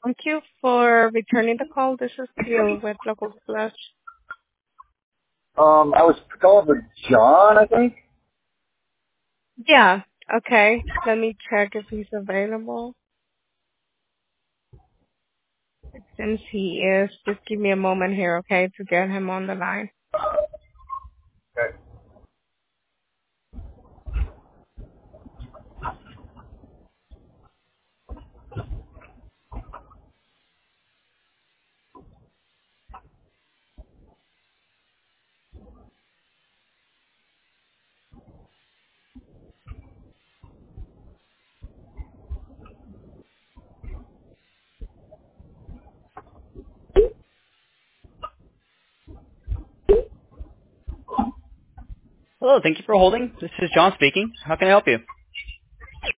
Thank you for returning the call. This is Cleo with Local Plus. I was calling for John, I think. Yeah, okay. Let me check if he's available. Since he is, just give me a moment here, okay, to get him on the line. Okay. Hello, thank you for holding. This is John speaking. How can I help you?